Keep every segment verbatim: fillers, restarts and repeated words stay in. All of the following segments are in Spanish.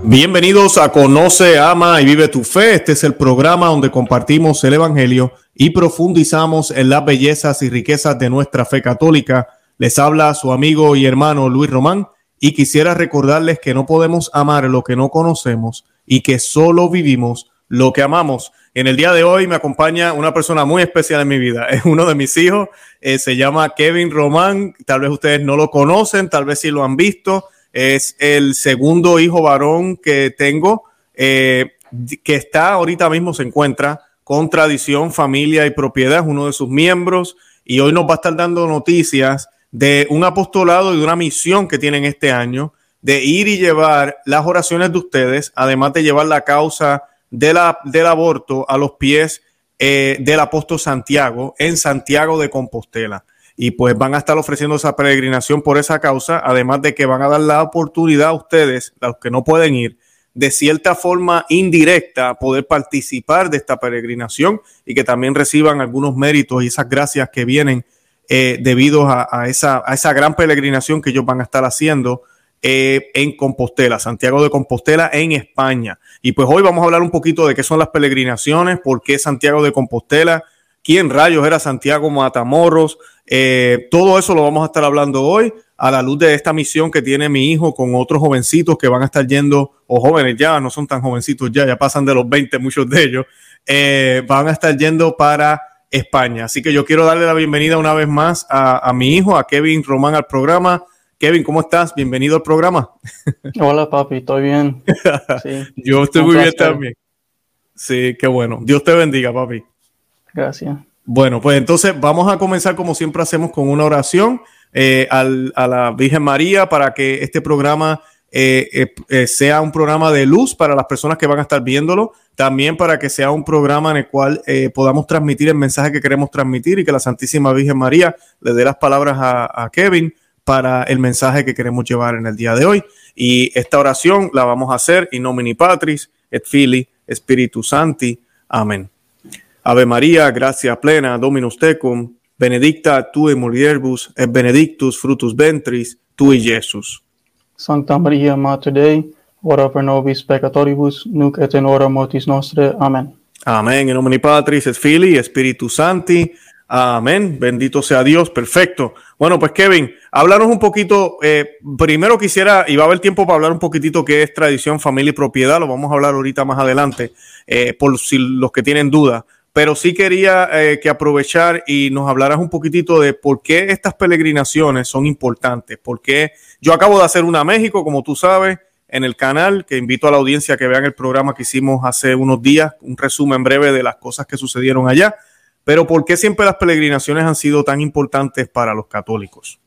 Bienvenidos a Conoce, Ama y Vive tu Fe. Este es el programa donde compartimos el Evangelio y profundizamos en las bellezas y riquezas de nuestra fe católica. Les habla su amigo y hermano Luis Román y quisiera recordarles que no podemos amar lo que no conocemos y que solo vivimos lo que amamos. En el día de hoy me acompaña una persona muy especial en mi vida. Es uno de mis hijos, eh, se llama Kevin Román. Tal vez ustedes no lo conocen, tal vez sí lo han visto. Es el segundo hijo varón que tengo, eh, que está ahorita mismo, se encuentra con Tradición, Familia y Propiedad, es uno de sus miembros, y hoy nos va a estar dando noticias de un apostolado y de una misión que tienen este año, de ir y llevar las oraciones de ustedes, además de llevar la causa de la, del aborto a los pies eh, del apóstol Santiago, en Santiago de Compostela. Y pues van a estar ofreciendo esa peregrinación por esa causa, además de que van a dar la oportunidad a ustedes, a los que no pueden ir, de cierta forma indirecta, poder participar de esta peregrinación y que también reciban algunos méritos y esas gracias que vienen eh, debido a, a, esa, a esa gran peregrinación que ellos van a estar haciendo eh, en Compostela, Santiago de Compostela en España. Y pues hoy vamos a hablar un poquito de qué son las peregrinaciones, por qué Santiago de Compostela, quién rayos era Santiago Matamoros. Eh, todo eso lo vamos a estar hablando hoy a la luz de esta misión que tiene mi hijo con otros jovencitos que van a estar yendo, o jóvenes ya, no son tan jovencitos ya, ya pasan de los veinte muchos de ellos, eh, van a estar yendo para España. Así que yo quiero darle la bienvenida una vez más a, a mi hijo, a Kevin Román, al programa. Kevin, ¿cómo estás? Bienvenido al programa. Hola, papi, ¿estoy bien? Sí. Yo estoy muy bien también. Sí, qué bueno. Dios te bendiga, papi. Gracias. Bueno, pues entonces vamos a comenzar como siempre hacemos con una oración eh, al, a la Virgen María para que este programa eh, eh, eh, sea un programa de luz para las personas que van a estar viéndolo, también para que sea un programa en el cual eh, podamos transmitir el mensaje que queremos transmitir y que la Santísima Virgen María le dé las palabras a, a Kevin para el mensaje que queremos llevar en el día de hoy. Y esta oración la vamos a hacer in nomine Patris et Filii Spiritus Sancti. Amén. Ave María, gracia plena, Dominus tecum, benedicta tu in mulieribus, et benedictus fructus ventris tui, Iesus. Sancta Maria, Mater Dei, ora pro nobis peccatoribus, nunc et in hora mortis nostrae. Amén. Amén. In nomine Patris et Filii Spiritus Sancti. Amén. Bendito sea Dios. Perfecto. Bueno, pues Kevin, háblanos un poquito. Eh, primero quisiera, y va a haber tiempo para hablar un poquitito qué es Tradición, Familia y Propiedad. Lo vamos a hablar ahorita más adelante, eh, por si los que tienen dudas. Pero sí quería eh, que aprovechar y nos hablaras un poquitito de por qué estas peregrinaciones son importantes. Porque yo acabo de hacer una a México, como tú sabes, en el canal, que invito a la audiencia a que vean el programa que hicimos hace unos días, un resumen breve de las cosas que sucedieron allá. Pero ¿por qué siempre las peregrinaciones han sido tan importantes para los católicos?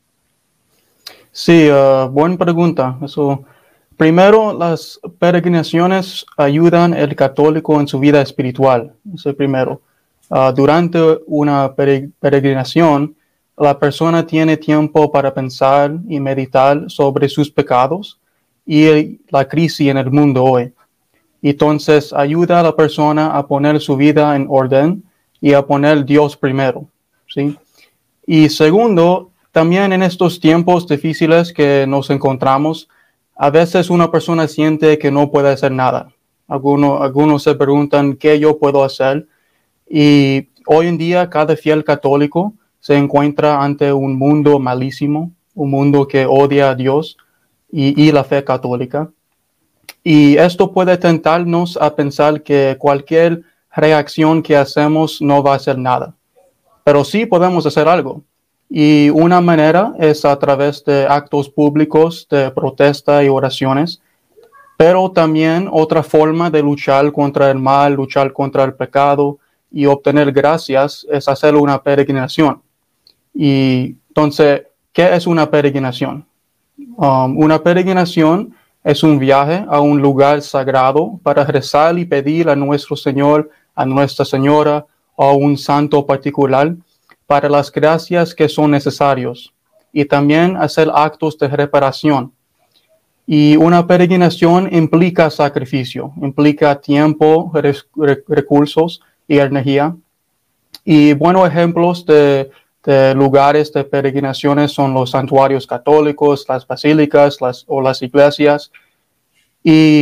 Sí, uh, buena pregunta. Eso, primero, las peregrinaciones ayudan al católico en su vida espiritual. Eso es primero. Uh, durante una peregrinación, la persona tiene tiempo para pensar y meditar sobre sus pecados y la crisis en el mundo hoy. Entonces, ayuda a la persona a poner su vida en orden y a poner Dios primero, ¿sí? Y segundo, también en estos tiempos difíciles que nos encontramos, a veces una persona siente que no puede hacer nada. Algunos, algunos se preguntan qué yo puedo hacer. Y hoy en día cada fiel católico se encuentra ante un mundo malísimo, un mundo que odia a Dios y, y la fe católica. Y esto puede tentarnos a pensar que cualquier reacción que hacemos no va a hacer nada. Pero sí podemos hacer algo. Y una manera es a través de actos públicos de protesta y oraciones. Pero también otra forma de luchar contra el mal, luchar contra el pecado y obtener gracias es hacer una peregrinación. Y entonces, ¿qué es una peregrinación? Um, una peregrinación es un viaje a un lugar sagrado para rezar y pedir a nuestro Señor, a Nuestra Señora o a un santo particular para las gracias que son necesarios y también hacer actos de reparación. Y una peregrinación implica sacrificio, implica tiempo, rec- recursos y energía. Y buenos ejemplos de, de lugares de peregrinaciones son los santuarios católicos, las basílicas las, o las iglesias. Y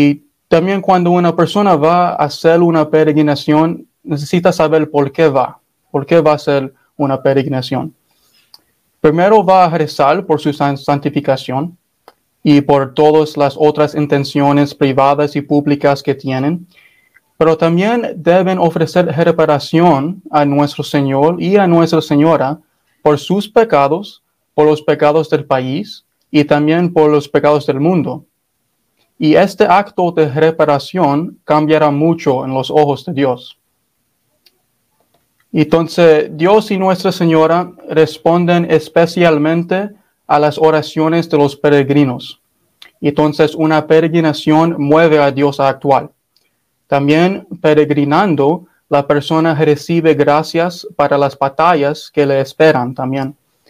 también cuando una persona va a hacer una peregrinación, necesita saber por qué va, por qué va a hacer una peregrinación. Primero va a rezar por su santificación y por todas las otras intenciones privadas y públicas que tienen, pero también deben ofrecer reparación a nuestro Señor y a Nuestra Señora por sus pecados, por los pecados del país y también por los pecados del mundo. Y este acto de reparación cambiará mucho en los ojos de Dios. Entonces, Dios y Nuestra Señora responden especialmente a las oraciones de los peregrinos. Entonces, una peregrinación mueve a Dios a actuar. También, peregrinando, la persona recibe gracias para las batallas que le esperan también.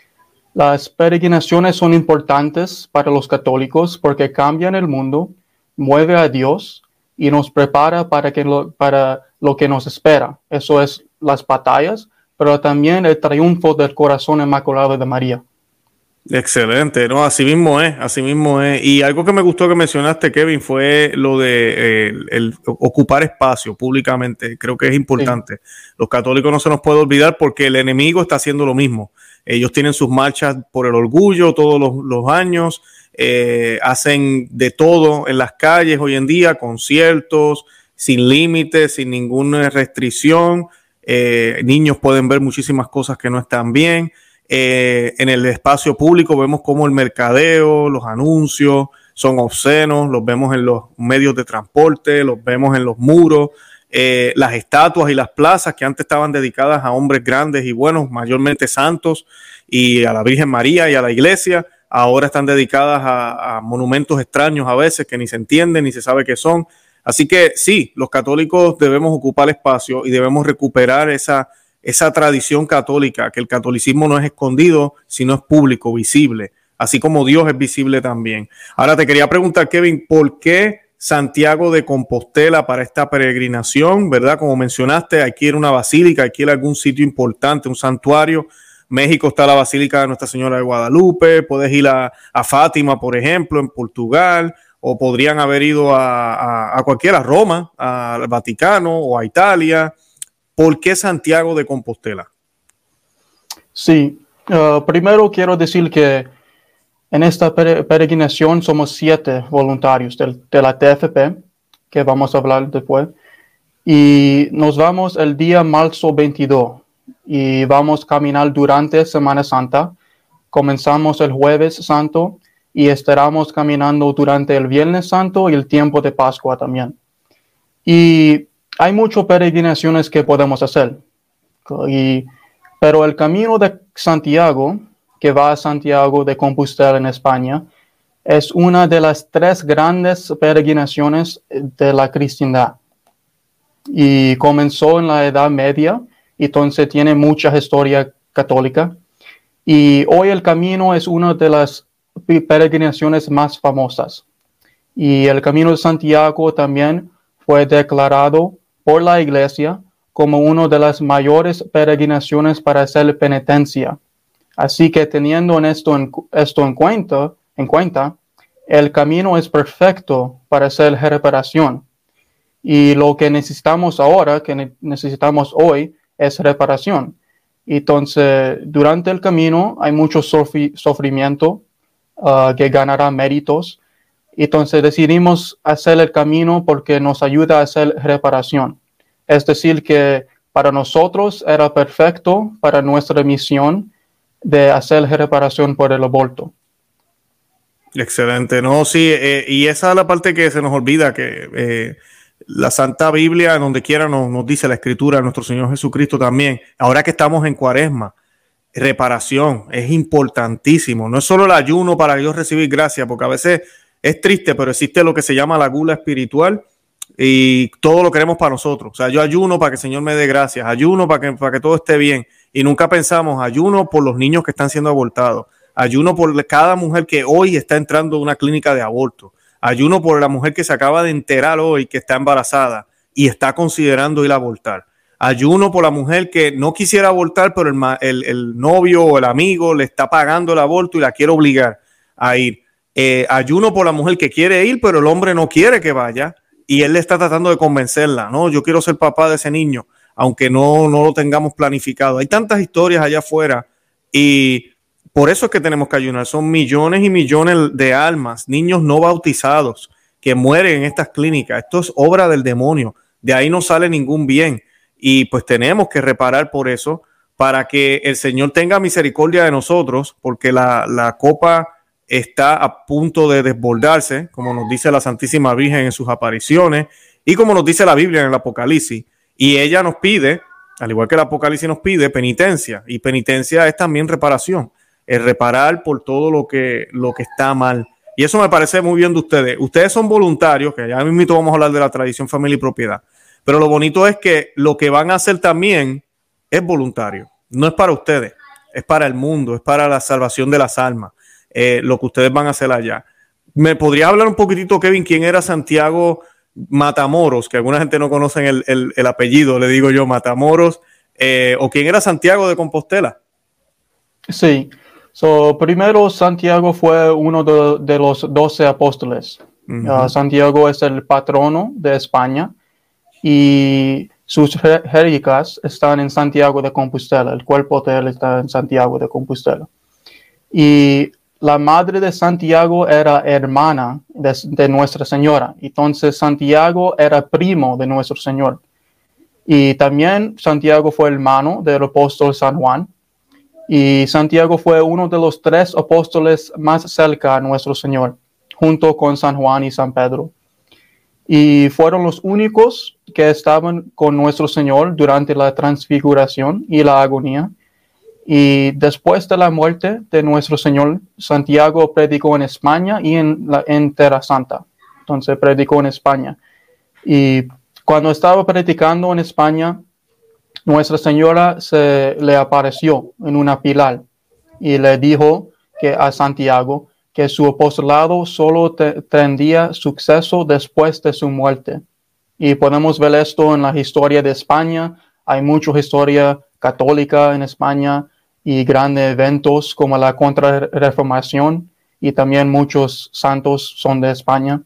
Las peregrinaciones son importantes para los católicos porque cambian el mundo, mueve a Dios y nos prepara para, que lo, para lo que nos espera. Eso es las batallas, pero también el triunfo del corazón inmaculado de María. Excelente, no, así mismo es, así mismo es. Y algo que me gustó que mencionaste, Kevin, fue lo de eh, el, el ocupar espacio públicamente. Creo que es importante. Sí. Los católicos no se nos puede olvidar porque el enemigo está haciendo lo mismo. Ellos tienen sus marchas por el orgullo todos los, los años, eh, hacen de todo en las calles hoy en día, conciertos, sin límites, sin ninguna restricción. Eh, niños pueden ver muchísimas cosas que no están bien. Eh, en el espacio público vemos cómo el mercadeo, los anuncios son obscenos, los vemos en los medios de transporte, los vemos en los muros. Eh, las estatuas y las plazas que antes estaban dedicadas a hombres grandes y buenos, mayormente santos, y a la Virgen María y a la iglesia, ahora están dedicadas a, a monumentos extraños a veces que ni se entienden ni se sabe qué son. Así que sí, los católicos debemos ocupar espacio y debemos recuperar esa, esa tradición católica, que el catolicismo no es escondido, sino es público, visible, así como Dios es visible también. Ahora te quería preguntar, Kevin, ¿por qué Santiago de Compostela para esta peregrinación, verdad? Como mencionaste, hay que ir a una basílica, hay que ir a algún sitio importante, un santuario. México está la Basílica de Nuestra Señora de Guadalupe, puedes ir a, a Fátima, por ejemplo, en Portugal, o podrían haber ido a, a, a cualquiera, a Roma, al Vaticano o a Italia. ¿Por qué Santiago de Compostela? Sí, uh, primero quiero decir que en esta peregrinación somos siete voluntarios de, de la T F P, que vamos a hablar después, y nos vamos el día marzo veintidós y vamos a caminar durante Semana Santa. Comenzamos el Jueves Santo y estaremos caminando durante el Viernes Santo y el tiempo de Pascua también. Y hay muchas peregrinaciones que podemos hacer, y, pero el camino de Santiago, que va a Santiago de Compostela en España, es una de las tres grandes peregrinaciones de la cristiandad. Y comenzó en la Edad Media, entonces tiene mucha historia católica. Y hoy el camino es una de las peregrinaciones más famosas. Y el Camino de Santiago también fue declarado por la Iglesia como una de las mayores peregrinaciones para hacer penitencia. Así que teniendo en esto, en, esto en, cuenta, en cuenta, el camino es perfecto para hacer reparación. Y lo que necesitamos ahora, que ne- necesitamos hoy, es reparación. Entonces, durante el camino hay mucho sufri- sufrimiento uh, que ganará méritos. Entonces, decidimos hacer el camino porque nos ayuda a hacer reparación. Es decir, que para nosotros era perfecto para nuestra misión de hacer reparación por el aborto. Excelente, no, sí, eh, y esa es la parte que se nos olvida, que eh, la Santa Biblia, donde quiera nos, nos dice la Escritura, nuestro Señor Jesucristo también, ahora que estamos en Cuaresma, reparación es importantísimo, no es solo el ayuno para Dios recibir gracia, porque a veces es triste, pero existe lo que se llama la gula espiritual, y todo lo queremos para nosotros. O sea, yo ayuno para que el Señor me dé gracias, ayuno para que, para que todo esté bien, y nunca pensamos, ayuno por los niños que están siendo abortados, ayuno por cada mujer que hoy está entrando a una clínica de aborto, ayuno por la mujer que se acaba de enterar hoy que está embarazada y está considerando ir a abortar, ayuno por la mujer que no quisiera abortar, pero el, el, el novio o el amigo le está pagando el aborto y la quiere obligar a ir. Eh, ayuno por la mujer que quiere ir, pero el hombre no quiere que vaya. y él le está tratando de convencerla, no, yo quiero ser papá de ese niño, aunque no, no lo tengamos planificado. Hay tantas historias allá afuera y por eso es que tenemos que ayunar. Son millones y millones de almas, niños no bautizados que mueren en estas clínicas. Esto es obra del demonio. De ahí no sale ningún bien. Y pues tenemos que reparar por eso para que el Señor tenga misericordia de nosotros, porque la, la copa está a punto de desbordarse, como nos dice la Santísima Virgen en sus apariciones y como nos dice la Biblia en el Apocalipsis. Y ella nos pide, al igual que el Apocalipsis nos pide, penitencia. Y penitencia es también reparación. Es reparar por todo lo que, lo que está mal. Y eso me parece muy bien de ustedes. Ustedes son voluntarios, que ya mismo vamos a hablar de la tradición, familia y propiedad. Pero lo bonito es que lo que van a hacer también es voluntario. No es para ustedes, es para el mundo, es para la salvación de las almas. Eh, lo que ustedes van a hacer allá. ¿Me podrías hablar un poquitito, Kevin, quién era Santiago Matamoros? Que alguna gente no conoce el, el, el apellido, le digo yo, Matamoros. Eh, ¿O quién era Santiago de Compostela? Sí. So, primero, Santiago fue uno de, de los doce apóstoles. Uh-huh. Uh, Santiago es el patrono de España y sus reliquias están en Santiago de Compostela. El cuerpo de él está en Santiago de Compostela. Y la madre de Santiago era hermana de, de Nuestra Señora. Entonces, Santiago era primo de Nuestro Señor. Y también Santiago fue hermano del apóstol San Juan. Y Santiago fue uno de los tres apóstoles más cerca a nuestro Señor, junto con San Juan y San Pedro. Y fueron los únicos que estaban con nuestro Señor durante la transfiguración y la agonía. Y después de la muerte de nuestro Señor, Santiago predicó en España y en, la, en Tierra Santa. Entonces predicó en España. Y cuando estaba predicando en España, Nuestra Señora se le apareció en una pilar y le dijo que a Santiago que su apostolado solo te, tendría suceso después de su muerte. Y podemos ver esto en la historia de España. Hay mucha historia católica en España y grandes eventos como la Contrarreformación, y también muchos santos son de España.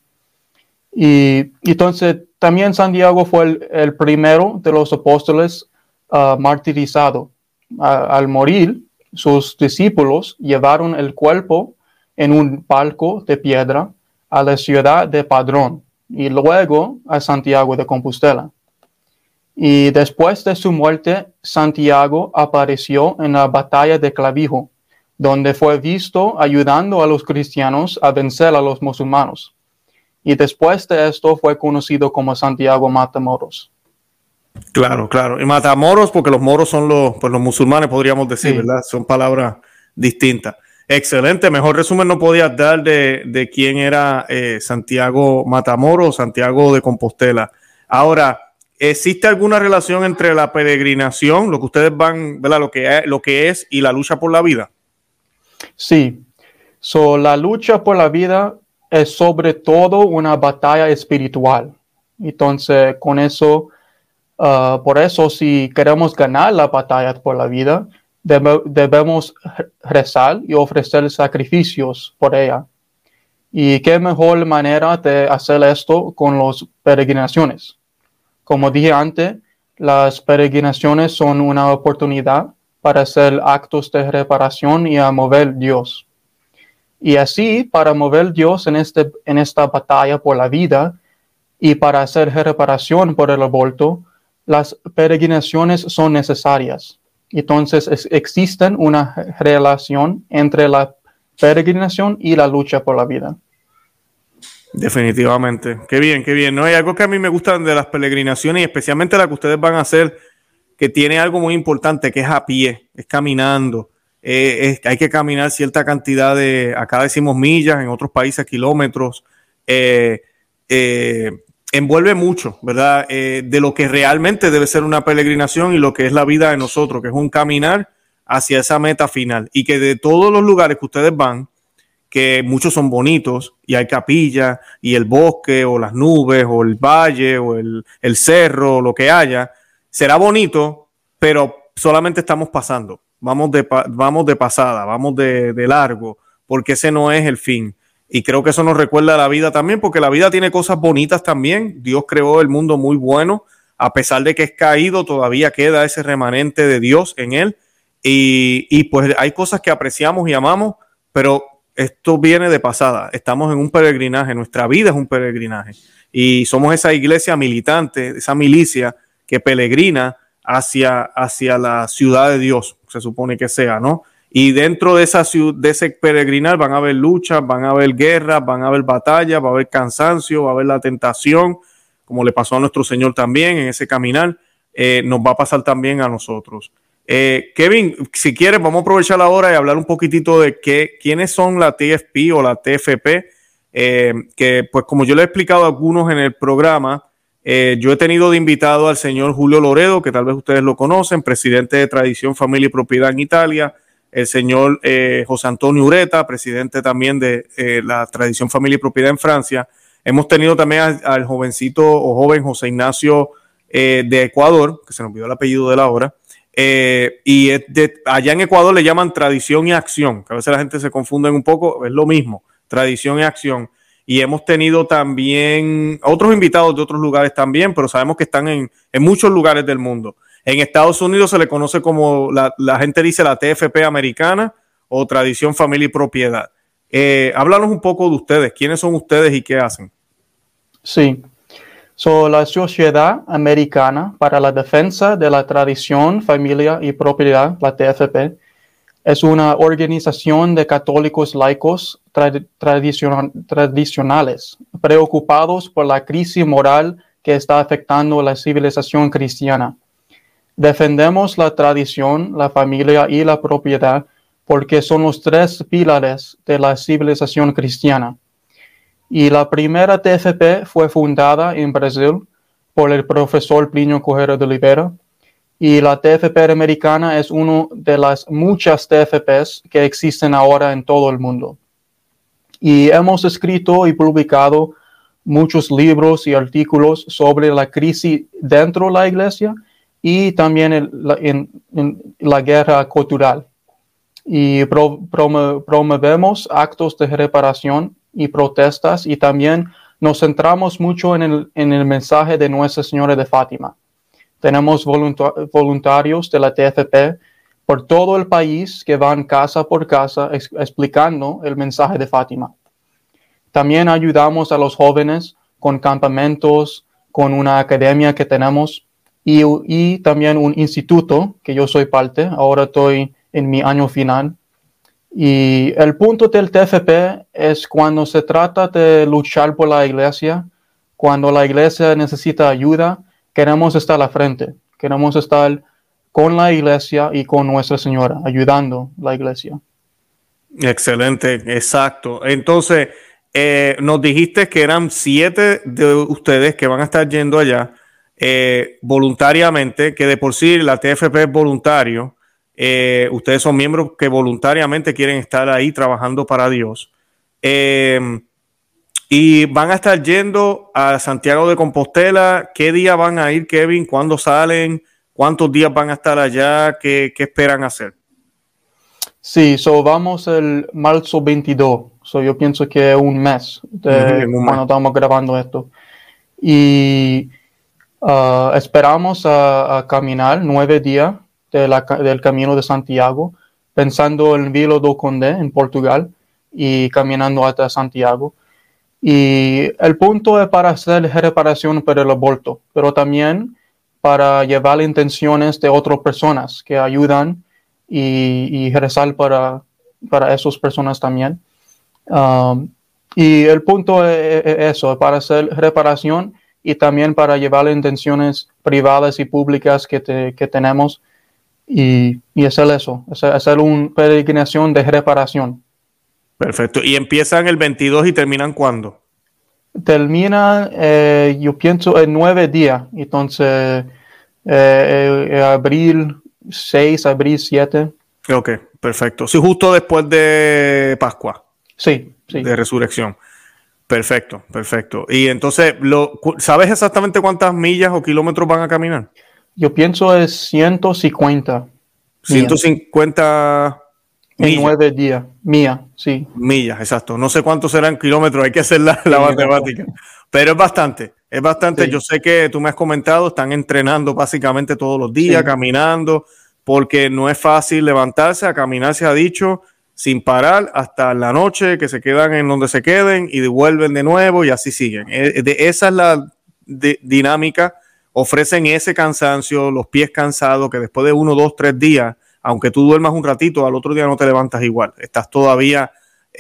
Y entonces también Santiago fue el, el primero de los apóstoles Uh, martirizado. Uh, al morir, sus discípulos llevaron el cuerpo en un palco de piedra a la ciudad de Padrón y luego a Santiago de Compostela. Y después de su muerte, Santiago apareció en la batalla de Clavijo, donde fue visto ayudando a los cristianos a vencer a los musulmanes. Y después de esto fue conocido como Santiago Matamoros. Claro, claro. Y Matamoros, porque los moros son los, pues los musulmanes, podríamos decir, sí, ¿verdad? Son palabras distintas. Excelente. Mejor resumen no podías dar de, de quién era eh, Santiago Matamoros, Santiago de Compostela. Ahora, ¿existe alguna relación entre la peregrinación, lo que ustedes van, ¿verdad? Lo que es, lo que es y la lucha por la vida? Sí. So, la lucha por la vida es sobre todo una batalla espiritual. Entonces, con eso... Uh, por eso, si queremos ganar la batalla por la vida, debe, debemos rezar y ofrecer sacrificios por ella. Y qué mejor manera de hacer esto con las peregrinaciones. Como dije antes, las peregrinaciones son una oportunidad para hacer actos de reparación y a mover Dios. Y así, para mover Dios en, este, en esta batalla por la vida y para hacer reparación por el aborto, las peregrinaciones son necesarias. Entonces es, existe una relación entre la peregrinación y la lucha por la vida. Definitivamente. Qué bien, qué bien. No hay algo que a mí me gusta de las peregrinaciones y especialmente la que ustedes van a hacer, que tiene algo muy importante, que es a pie, es caminando. Eh, es, hay que caminar cierta cantidad de, acá decimos millas, en otros países kilómetros. Eh, eh, envuelve mucho, ¿verdad? Eh, de lo que realmente debe ser una peregrinación y lo que es la vida de nosotros, que es un caminar hacia esa meta final. Y que de todos los lugares que ustedes van, que muchos son bonitos y hay capillas y el bosque o las nubes o el valle o el, el cerro o lo que haya, será bonito, pero solamente estamos pasando. Vamos de, vamos de pasada, vamos de, de largo, porque ese no es el fin. Y creo que eso nos recuerda a la vida también, porque la vida tiene cosas bonitas también. Dios creó el mundo muy bueno. A pesar de que es caído, todavía queda ese remanente de Dios en él. Y, y pues hay cosas que apreciamos y amamos, pero esto viene de pasada. Estamos en un peregrinaje, nuestra vida es un peregrinaje. Y somos esa iglesia militante, esa milicia que peregrina hacia, hacia la ciudad de Dios, se supone que sea, ¿no? Y dentro de, esa, de ese peregrinar van a haber luchas, van a haber guerras, van a haber batallas, va a haber cansancio, va a haber la tentación, como le pasó a nuestro Señor también en ese caminar, eh, nos va a pasar también a nosotros. Eh, Kevin, si quieres, vamos a aprovechar ahora y hablar un poquitito de qué, quiénes son la T F P o la T F P, eh, que pues como yo le he explicado a algunos en el programa, eh, yo he tenido de invitado al señor Julio Loredo, que tal vez ustedes lo conocen, presidente de Tradición, Familia y Propiedad en Italia, el señor eh, José Antonio Ureta, presidente también de eh, la Tradición, Familia y Propiedad en Francia. Hemos tenido también al, al jovencito o joven José Ignacio eh, de Ecuador, que se nos olvidó el apellido de la hora, eh, y de, allá en Ecuador le llaman Tradición y Acción, que a veces la gente se confunde un poco, es lo mismo, Tradición y Acción. Y hemos tenido también otros invitados de otros lugares también, pero sabemos que están en, en muchos lugares del mundo. En Estados Unidos se le conoce como, la, la gente dice la T F P americana o Tradición, Familia y Propiedad. Eh, háblanos un poco de ustedes. ¿Quiénes son ustedes y qué hacen? Sí. So, la Sociedad Americana para la Defensa de la Tradición, Familia y Propiedad, la T F P, es una organización de católicos laicos trad- tradicion- tradicionales preocupados por la crisis moral que está afectando la civilización cristiana. Defendemos la tradición, la familia y la propiedad porque son los tres pilares de la civilización cristiana. Y la primera T F P fue fundada en Brasil por el profesor Plinio Correia de Oliveira. Y la T F P americana es una de las muchas T F Ps que existen ahora en todo el mundo. Y hemos escrito y publicado muchos libros y artículos sobre la crisis dentro de la iglesia y también en la, en, en la guerra cultural. Y pro, prom, promovemos actos de reparación y protestas y también nos centramos mucho en el, en el mensaje de Nuestra Señora de Fátima. Tenemos voluntar- voluntarios de la T F P por todo el país que van casa por casa ex- explicando el mensaje de Fátima. También ayudamos a los jóvenes con campamentos, con una academia que tenemos y, y también un instituto que yo soy parte. Ahora estoy en mi año final. Y el punto del T F P es cuando se trata de luchar por la iglesia, cuando la iglesia necesita ayuda, queremos estar a la frente, queremos estar con la iglesia y con Nuestra Señora, ayudando a la iglesia. Excelente, exacto. Entonces, eh, nos dijiste que eran siete de ustedes que van a estar yendo allá eh, voluntariamente, que de por sí la T F P es voluntario. Eh, ustedes son miembros que voluntariamente quieren estar ahí trabajando para Dios. Eh, y van a estar yendo a Santiago de Compostela. ¿Qué día van a ir, Kevin? ¿Cuándo salen? ¿Cuántos días van a estar allá? ¿Qué, qué esperan hacer? Sí, so vamos el marzo veintidós. So yo pienso que es un mes de Uh-huh, un cuando mes. estamos grabando esto. Y uh, esperamos a, a caminar nueve días de la, del Camino de Santiago, pensando en Vila do Conde, en Portugal, y caminando hasta Santiago. Y el punto es para hacer reparación para el aborto, pero también para llevar intenciones de otras personas que ayudan y, y rezar para, para esas personas también. Um, y el punto es, es eso, para hacer reparación y también para llevar intenciones privadas y públicas que, te, que tenemos y, y hacer eso, hacer, hacer una peregrinación de reparación. Perfecto. ¿Y empiezan el veintidós y terminan cuándo? Termina, eh, yo pienso, en nueve días. Entonces, eh, eh, abril seis, abril siete. Ok, perfecto. Sí, justo después de Pascua, Sí, sí. de Resurrección. Perfecto, perfecto. Y entonces, lo, ¿sabes exactamente cuántas millas o kilómetros van a caminar? Yo pienso es ciento cincuenta. ciento cincuenta En nueve días, mía, sí. Millas, exacto. No sé cuántos serán kilómetros, hay que hacer la, la matemática. Pero es bastante, es bastante. Sí. Yo sé que tú me has comentado, están entrenando básicamente todos los días, sí. caminando, porque no es fácil levantarse, a caminar se ha dicho, sin parar hasta la noche, que se quedan en donde se queden y vuelven de nuevo y así siguen. De, esa es la de, dinámica. Ofrecen ese cansancio, los pies cansados, que después de uno, dos, tres días, aunque tú duermas un ratito, al otro día no te levantas igual. Estás todavía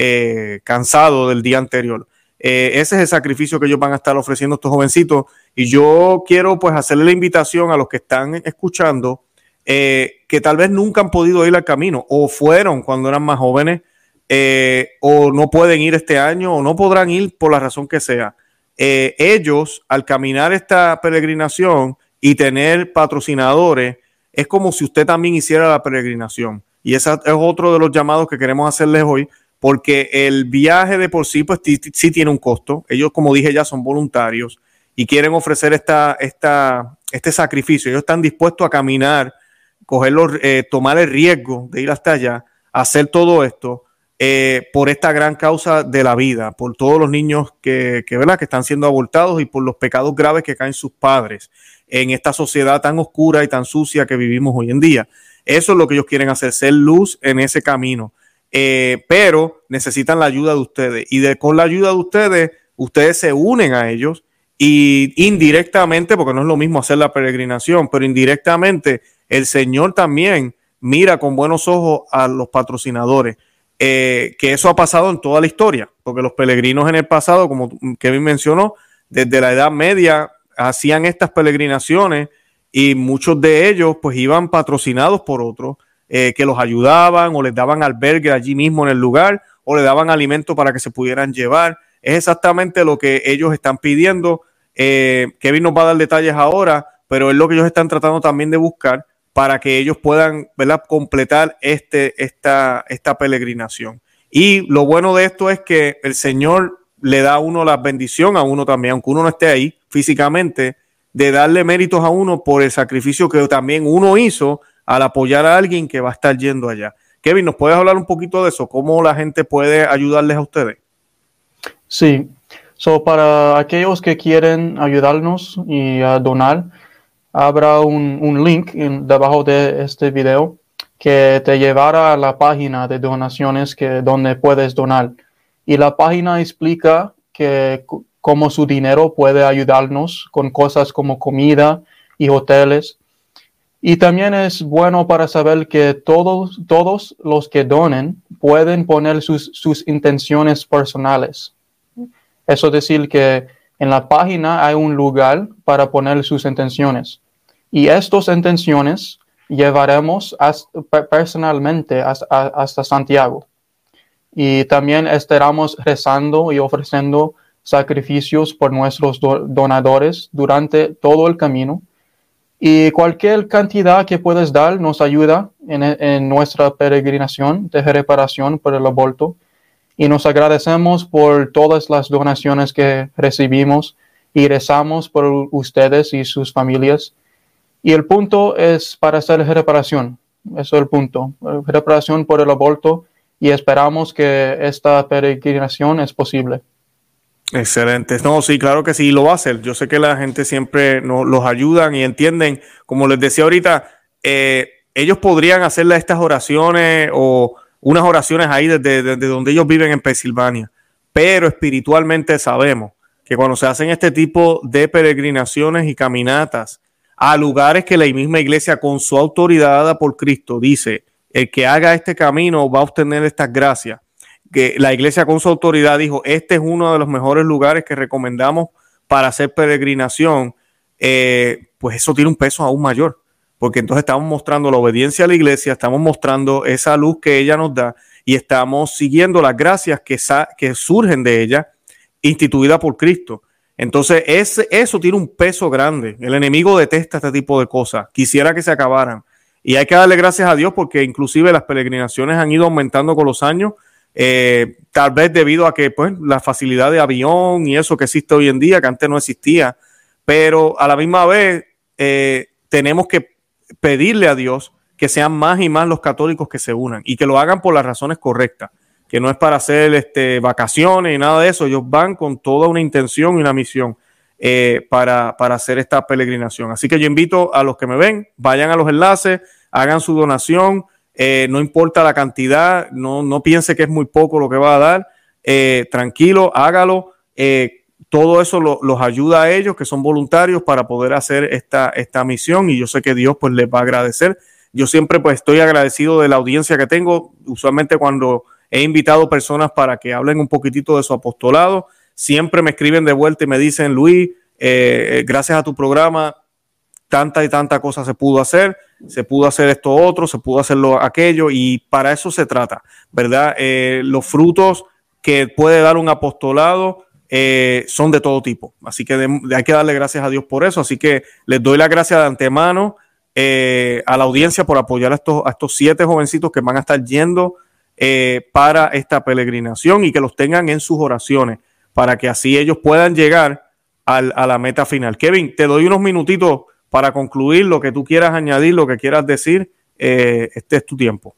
eh, cansado del día anterior. Eh, ese es el sacrificio que ellos van a estar ofreciendo estos jovencitos. Y yo quiero pues hacerle la invitación a los que están escuchando, eh, que tal vez nunca han podido ir al camino, o fueron cuando eran más jóvenes, eh, o no pueden ir este año, o no podrán ir por la razón que sea. Eh, ellos, al caminar esta peregrinación y tener patrocinadores, es como si usted también hiciera la peregrinación. Y ese es otro de los llamados que queremos hacerles hoy, porque el viaje de por sí, pues t- sí tiene un costo. Ellos, como dije ya, son voluntarios y quieren ofrecer esta, esta, este sacrificio. Ellos están dispuestos a caminar, cogerlo, eh, tomar el riesgo de ir hasta allá, hacer todo esto eh, por esta gran causa de la vida, por todos los niños que, que, ¿verdad? que están siendo abortados y por los pecados graves que caen sus padres en esta sociedad tan oscura y tan sucia que vivimos hoy en día. Eso es lo que ellos quieren hacer, ser luz en ese camino. Eh, pero necesitan la ayuda de ustedes. Y de, con la ayuda de ustedes, ustedes se unen a ellos y indirectamente, porque no es lo mismo hacer la peregrinación, pero indirectamente el Señor también mira con buenos ojos a los patrocinadores. Eh, que eso ha pasado en toda la historia, porque los peregrinos en el pasado, como Kevin mencionó, desde la Edad Media, hacían estas peregrinaciones y muchos de ellos pues iban patrocinados por otros eh, que los ayudaban o les daban albergue allí mismo en el lugar o les daban alimento para que se pudieran llevar. Es exactamente lo que ellos están pidiendo. Eh, Kevin nos va a dar detalles ahora, pero es lo que ellos están tratando también de buscar para que ellos puedan, ¿verdad?, completar este, esta, esta peregrinación. Y lo bueno de esto es que el Señor le da a uno la bendición, a uno también, aunque uno no esté ahí físicamente, de darle méritos a uno por el sacrificio que también uno hizo al apoyar a alguien que va a estar yendo allá. Kevin, ¿nos puedes hablar un poquito de eso? ¿Cómo la gente puede ayudarles a ustedes? Sí, so, para aquellos que quieren ayudarnos y uh, donar, habrá un, un link en, debajo de este video que te llevará a la página de donaciones que, donde puedes donar. Y la página explica que cómo su dinero puede ayudarnos con cosas como comida y hoteles. Y también es bueno para saber que todos, todos los que donen pueden poner sus, sus intenciones personales. Eso es decir que en la página hay un lugar para poner sus intenciones. Y estas intenciones llevaremos hasta, personalmente hasta, hasta Santiago. Y también estaremos rezando y ofreciendo sacrificios por nuestros do- donadores durante todo el camino. Y cualquier cantidad que puedes dar nos ayuda en, en nuestra peregrinación de reparación por el aborto. Y nos agradecemos por todas las donaciones que recibimos y rezamos por ustedes y sus familias. Y el punto es para hacer reparación. Eso es el punto. Reparación por el aborto. Y esperamos que esta peregrinación es posible. Excelente. No, sí, claro que sí, lo va a hacer. Yo sé que la gente siempre nos los ayudan y entienden. Como les decía ahorita, eh, ellos podrían hacerle estas oraciones o unas oraciones ahí desde, desde donde ellos viven en Pensilvania. Pero espiritualmente sabemos que cuando se hacen este tipo de peregrinaciones y caminatas a lugares que la misma iglesia con su autoridad dada por Cristo dice, el que haga este camino va a obtener estas gracias. Que la iglesia con su autoridad dijo, este es uno de los mejores lugares que recomendamos para hacer peregrinación, eh, pues eso tiene un peso aún mayor, porque entonces estamos mostrando la obediencia a la iglesia, estamos mostrando esa luz que ella nos da y estamos siguiendo las gracias que, sa- que surgen de ella, instituida por Cristo. Entonces ese, eso tiene un peso grande. El enemigo detesta este tipo de cosas, quisiera que se acabaran. Y hay que darle gracias a Dios porque inclusive las peregrinaciones han ido aumentando con los años. Eh, tal vez debido a que pues la facilidad de avión y eso que existe hoy en día, que antes no existía, pero a la misma vez eh, tenemos que pedirle a Dios que sean más y más los católicos que se unan y que lo hagan por las razones correctas, que no es para hacer este, vacaciones y nada de eso. Ellos van con toda una intención y una misión eh, para, para hacer esta peregrinación. Así que yo invito a los que me ven, vayan a los enlaces, hagan su donación, eh, no importa la cantidad, no, no piense que es muy poco lo que va a dar, eh, tranquilo, hágalo. Eh, todo eso lo, los ayuda a ellos, que son voluntarios, para poder hacer esta, esta misión, y yo sé que Dios pues les va a agradecer. Yo siempre pues estoy agradecido de la audiencia que tengo. Usualmente cuando he invitado personas para que hablen un poquitito de su apostolado, siempre me escriben de vuelta y me dicen: Luis, eh, gracias a tu programa, tanta y tanta cosa se pudo hacer, se pudo hacer esto otro, se pudo hacer lo, aquello, y para eso se trata, ¿verdad? Eh, los frutos que puede dar un apostolado eh, son de todo tipo, así que de, de, hay que darle gracias a Dios por eso. Así que les doy las gracias de antemano eh, a la audiencia por apoyar a estos, a estos siete jovencitos que van a estar yendo eh, para esta peregrinación, y que los tengan en sus oraciones para que así ellos puedan llegar al, a la meta final. Kevin, te doy unos minutitos para concluir, lo que tú quieras añadir, lo que quieras decir. Eh, este es tu tiempo.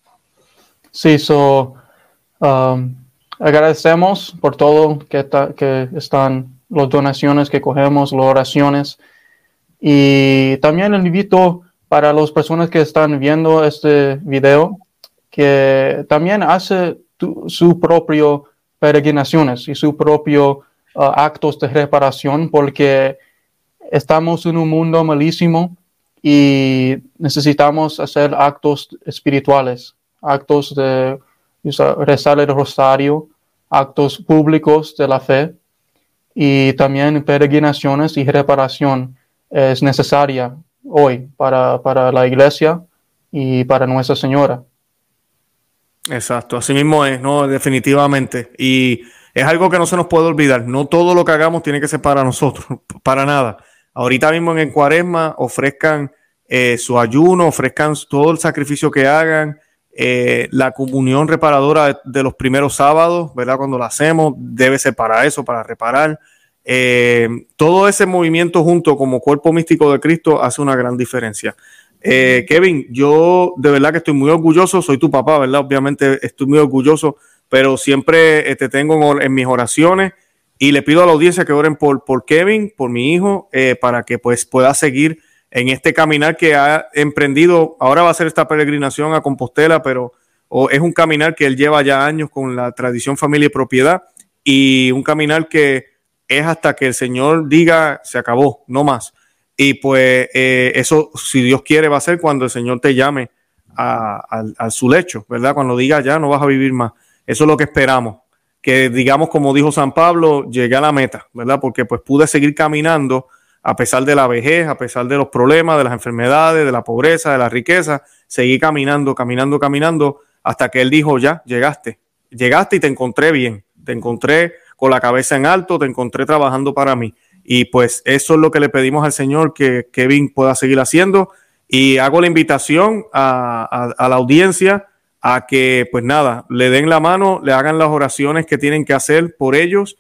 Sí, so, um, agradecemos por todo que, está, que están las donaciones que cogemos, las oraciones, y también invito para las personas que están viendo este video que también hace tu, su propio peregrinaciones y su propio uh, actos de reparación, porque estamos en un mundo malísimo y necesitamos hacer actos espirituales, actos de rezar el rosario, actos públicos de la fe, y también peregrinaciones y reparación es necesaria hoy para, para la iglesia y para Nuestra Señora. Exacto, así mismo es, no, definitivamente. Y es algo que no se nos puede olvidar. No todo lo que hagamos tiene que ser para nosotros, para nada. Ahorita mismo en el Cuaresma ofrezcan eh, su ayuno, ofrezcan todo el sacrificio que hagan, eh, la comunión reparadora de, de los primeros sábados, ¿verdad? Cuando la hacemos, debe ser para eso, para reparar. Eh, todo ese movimiento junto como cuerpo místico de Cristo hace una gran diferencia. Eh, Kevin, yo de verdad que estoy muy orgulloso, soy tu papá, ¿verdad? Obviamente estoy muy orgulloso, pero siempre eh, te tengo en, en mis oraciones, y le pido a la audiencia que oren por, por Kevin, por mi hijo, eh, para que pues pueda seguir en este caminar que ha emprendido. Ahora va a hacer esta peregrinación a Compostela, pero oh, es un caminar que él lleva ya años con la tradición, familia y propiedad, y un caminar que es hasta que el Señor diga se acabó, no más. Y pues eh, eso, si Dios quiere, va a ser cuando el Señor te llame a, a, a su lecho, ¿verdad? Cuando diga ya no vas a vivir más. Eso es lo que esperamos. Que digamos, como dijo San Pablo, llegué a la meta, ¿verdad? Porque pues pude seguir caminando a pesar de la vejez, a pesar de los problemas, de las enfermedades, de la pobreza, de la riqueza. Seguí caminando, caminando, caminando, hasta que Él dijo, ya, llegaste. Llegaste y te encontré bien. Te encontré con la cabeza en alto, te encontré trabajando para mí. Y pues eso es lo que le pedimos al Señor que Kevin pueda seguir haciendo. Y hago la invitación a, a, a la audiencia a que, pues nada, le den la mano, le hagan las oraciones que tienen que hacer por ellos.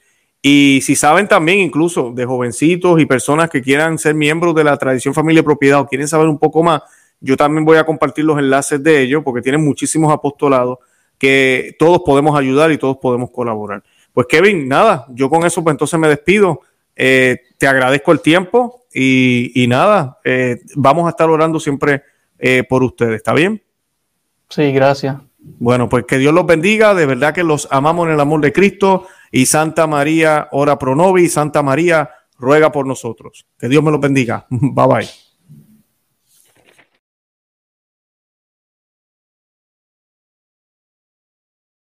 Y si saben también incluso de jovencitos y personas que quieran ser miembros de la tradición, familia y propiedad, o quieren saber un poco más, yo también voy a compartir los enlaces de ellos, porque tienen muchísimos apostolados que todos podemos ayudar y todos podemos colaborar. Pues Kevin, nada, yo con eso pues entonces me despido. Eh, te agradezco el tiempo y, y nada, eh, vamos a estar orando siempre eh, por ustedes, ¿está bien? Sí, gracias. Bueno, pues que Dios los bendiga, de verdad que los amamos en el amor de Cristo, y Santa María, ora pro nobis, Santa María, ruega por nosotros. Que Dios me los bendiga. Bye bye.